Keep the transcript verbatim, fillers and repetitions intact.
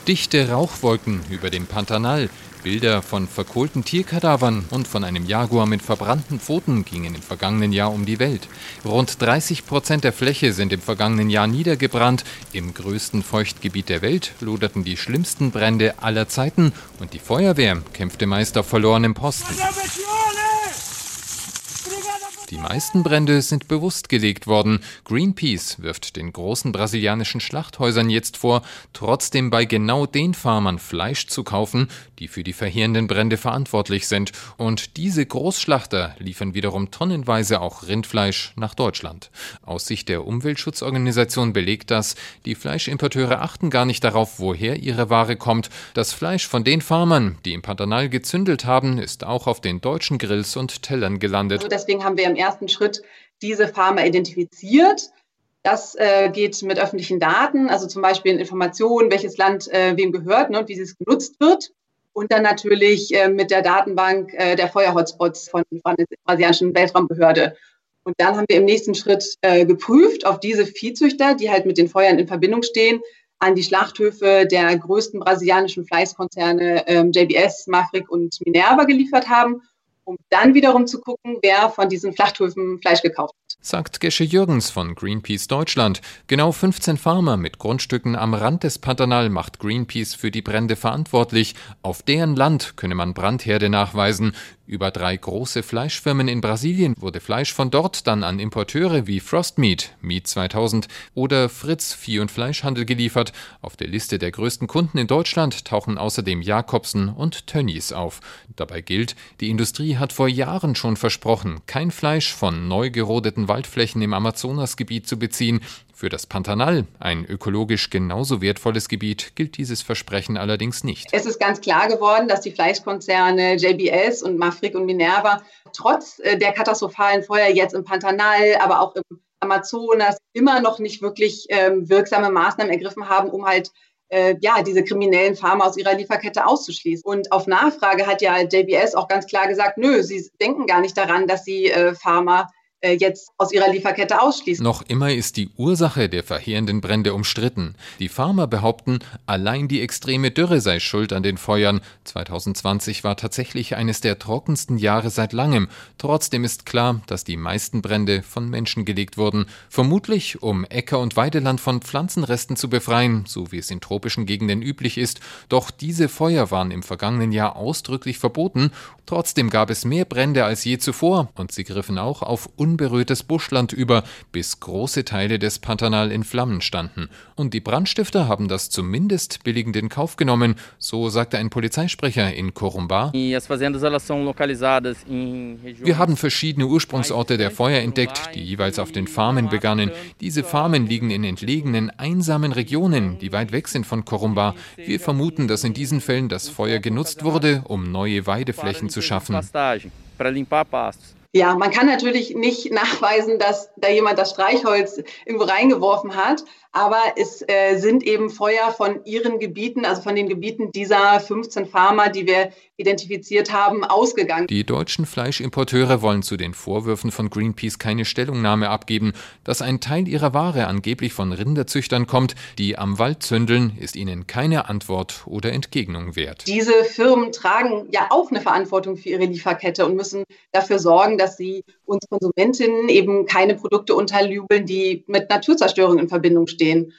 Dichte Rauchwolken über dem Pantanal, Bilder von verkohlten Tierkadavern und von einem Jaguar mit verbrannten Pfoten gingen im vergangenen Jahr um die Welt. Rund dreißig Prozent der Fläche sind im vergangenen Jahr niedergebrannt. Im größten Feuchtgebiet der Welt loderten die schlimmsten Brände aller Zeiten und die Feuerwehr kämpfte meist auf verlorenem Posten. Die meisten Brände sind bewusst gelegt worden. Greenpeace wirft den großen brasilianischen Schlachthäusern jetzt vor, trotzdem bei genau den Farmern Fleisch zu kaufen, die für die verheerenden Brände verantwortlich sind. Und diese Großschlachter liefern wiederum tonnenweise auch Rindfleisch nach Deutschland. Aus Sicht der Umweltschutzorganisation belegt das, die Fleischimporteure achten gar nicht darauf, woher ihre Ware kommt. Das Fleisch von den Farmern, die im Pantanal gezündelt haben, ist auch auf den deutschen Grills und Tellern gelandet. Also deswegen haben wir im ersten Schritt diese Farmer identifiziert. Das äh, geht mit öffentlichen Daten, also zum Beispiel in Informationen, welches Land äh, wem gehört, ne, und wie es genutzt wird. Und dann natürlich äh, mit der Datenbank äh, der Feuerhotspots von, von der brasilianischen Weltraumbehörde. Und dann haben wir im nächsten Schritt äh, geprüft, ob diese Viehzüchter, die halt mit den Feuern in Verbindung stehen, an die Schlachthöfe der größten brasilianischen Fleischkonzerne äh, J B S, Mafrig und Minerva geliefert haben, um dann wiederum zu gucken, wer von diesen Schlachthöfen Fleisch gekauft hat. Sagt Gesche Jürgens von Greenpeace Deutschland. Genau fünfzehn Farmer mit Grundstücken am Rand des Pantanal macht Greenpeace für die Brände verantwortlich. Auf deren Land könne man Brandherde nachweisen. Über drei große Fleischfirmen in Brasilien wurde Fleisch von dort dann an Importeure wie Frostmeat, Meat zweitausend oder Fritz Vieh- und Fleischhandel geliefert. Auf der Liste der größten Kunden in Deutschland tauchen außerdem Jacobsen und Tönnies auf. Dabei gilt, die Industrie hat vor Jahren schon versprochen, kein Fleisch von neu gerodeten Waldflächen im Amazonasgebiet zu beziehen. Für das Pantanal, ein ökologisch genauso wertvolles Gebiet, gilt dieses Versprechen allerdings nicht. Es ist ganz klar geworden, dass die Fleischkonzerne J B S und Mafrig und Minerva trotz der katastrophalen Feuer jetzt im Pantanal, aber auch im Amazonas immer noch nicht wirklich ähm, wirksame Maßnahmen ergriffen haben, um halt äh, ja, diese kriminellen Farmer aus ihrer Lieferkette auszuschließen. Und auf Nachfrage hat ja J B S auch ganz klar gesagt, nö, sie denken gar nicht daran, dass sie äh, Farmer jetzt aus ihrer Lieferkette ausschließen. Noch immer ist die Ursache der verheerenden Brände umstritten. Die Farmer behaupten, allein die extreme Dürre sei schuld an den Feuern. zwanzig zwanzig war tatsächlich eines der trockensten Jahre seit langem. Trotzdem ist klar, dass die meisten Brände von Menschen gelegt wurden. Vermutlich, um Äcker- und Weideland von Pflanzenresten zu befreien, so wie es in tropischen Gegenden üblich ist. Doch diese Feuer waren im vergangenen Jahr ausdrücklich verboten. Trotzdem gab es mehr Brände als je zuvor und sie griffen auch auf unberührtes Buschland über, bis große Teile des Pantanal in Flammen standen. Und die Brandstifter haben das zumindest billigend in Kauf genommen, so sagte ein Polizeisprecher in Corumbá. Wir haben verschiedene Ursprungsorte der Feuer entdeckt, die jeweils auf den Farmen begannen. Diese Farmen liegen in entlegenen, einsamen Regionen, die weit weg sind von Corumbá. Wir vermuten, dass in diesen Fällen das Feuer genutzt wurde, um neue Weideflächen zu schaffen. Ja, man kann natürlich nicht nachweisen, dass da jemand das Streichholz irgendwo reingeworfen hat, aber es äh, sind eben Feuer von ihren Gebieten, also von den Gebieten dieser fünfzehn Farmer, die wir identifiziert haben, ausgegangen. Die deutschen Fleischimporteure wollen zu den Vorwürfen von Greenpeace keine Stellungnahme abgeben. Dass ein Teil ihrer Ware angeblich von Rinderzüchtern kommt, die am Wald zündeln, ist ihnen keine Antwort oder Entgegnung wert. Diese Firmen tragen ja auch eine Verantwortung für ihre Lieferkette und müssen dafür sorgen, dass sie uns Konsumentinnen eben keine Produkte unterjubeln, die mit Naturzerstörung in Verbindung stehen.